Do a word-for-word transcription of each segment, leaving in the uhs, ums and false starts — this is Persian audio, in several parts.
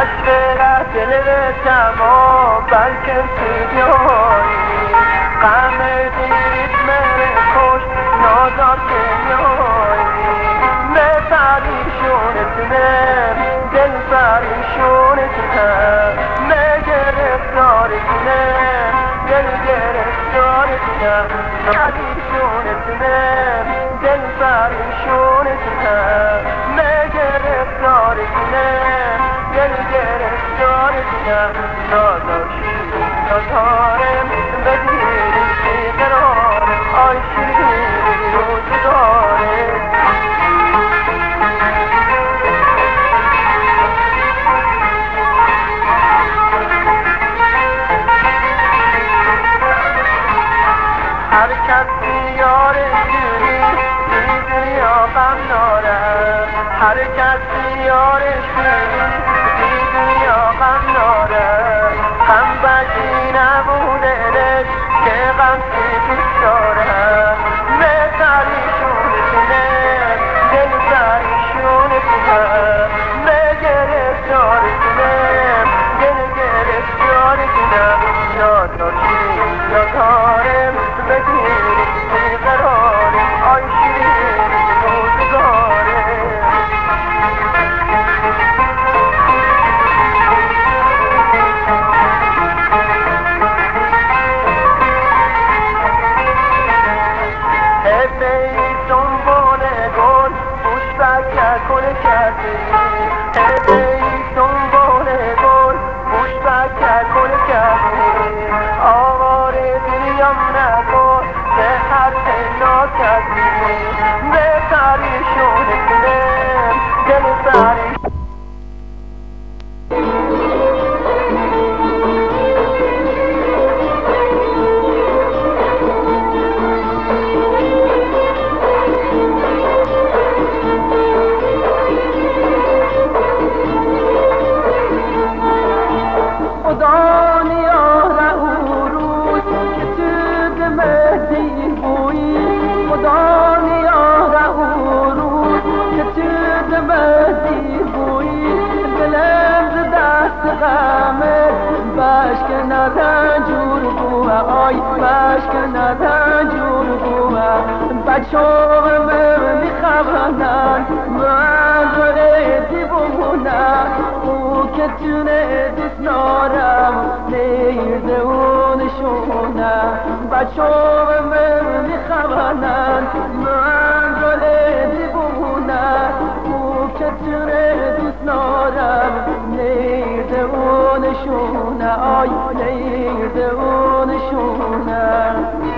عشق دل تمام بلکه سیدیایی غم دید مره خوش نازار که میایی نه پریشونتونه دل پریشونتونه نه گرفتارتونه دل گرفتارتونه پریشونتونه دل پریشونتونه نه گرفتارتونه دل گرفتارتونه نازار شیرین نازارم بدیری قرار آی شیرین روزگاره هر کسی یار شیرین بی دنیا غم داره هر کسی یار شیرین بی دنیا غم داره غم بدی نبودنش که غم سیدیش داره نه پریشونتونه دل پریشونتونه نه گرفتارتونه دل گرفتارتونه نازار شیرین نازارم بدیری بیقراره آی شیرین روزگاره ای دنبال گل گوش بکر کنه کردی ای دنبال گل گوش بکر کنه کردی آوار دنیام نکن به حرف ناکردی به پریشونتونه دل پریشون رنجور بوه آی بشکن رنجور بوه بچه ها میخوانن من رو ایدی بمونن او که تونه دیست نارم نیرده اونشونه بچه ها میخوانن من رو ایدی بمونن او که تونه دیست نارم نیرده اونشونه آی نیرده اونشونه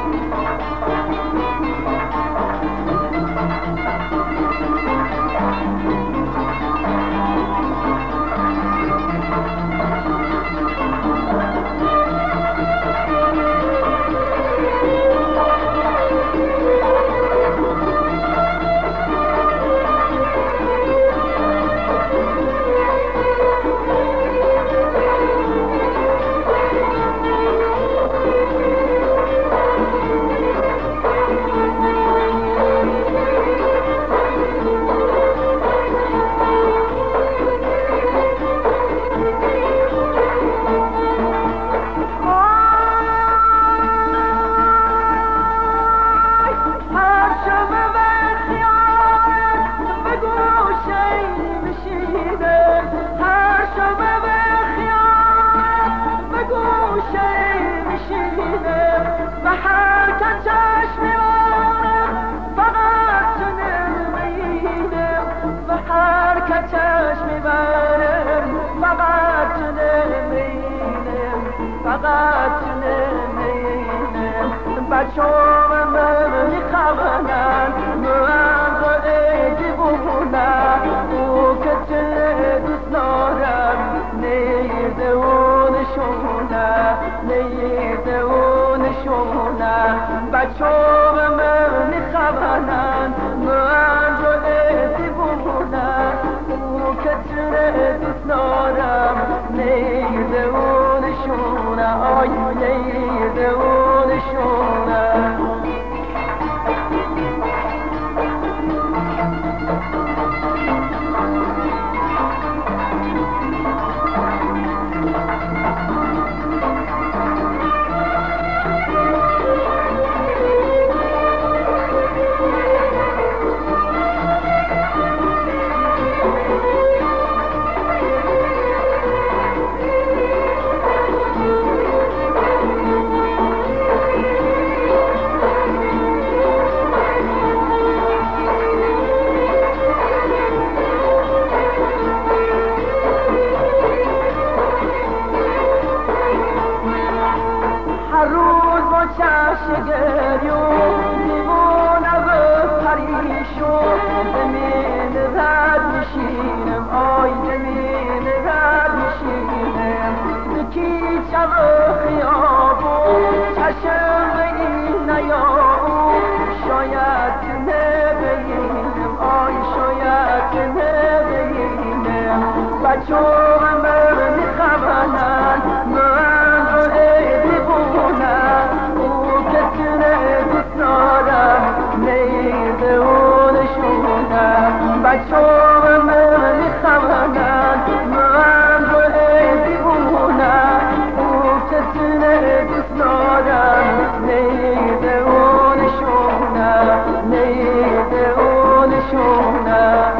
فقط نمینم بچه ها من میخوانن من رو ایدی بمونن او که چه دوست دارم نیرده اونشونه نیرده اونشونه بچه ها من میخوانن من رو ایدی بمونن او که چه دوست دارم نیرده اونشونه آی نیرده اونشونه هر روز با چشم گریون دیوانه و پریشون زمین رد میشینم آی زمین رد میشینم زکی شب خیابون چشم به این نیاون شاید نبینم آی شاید نبینم بچه هم میخوانن من رو دیوونن او کتنه دوست دارم نیده اونشونم بچه هم میخوانن من رو دیوونن او کتنه دوست دارم نیده اونشونم نیده اونشونم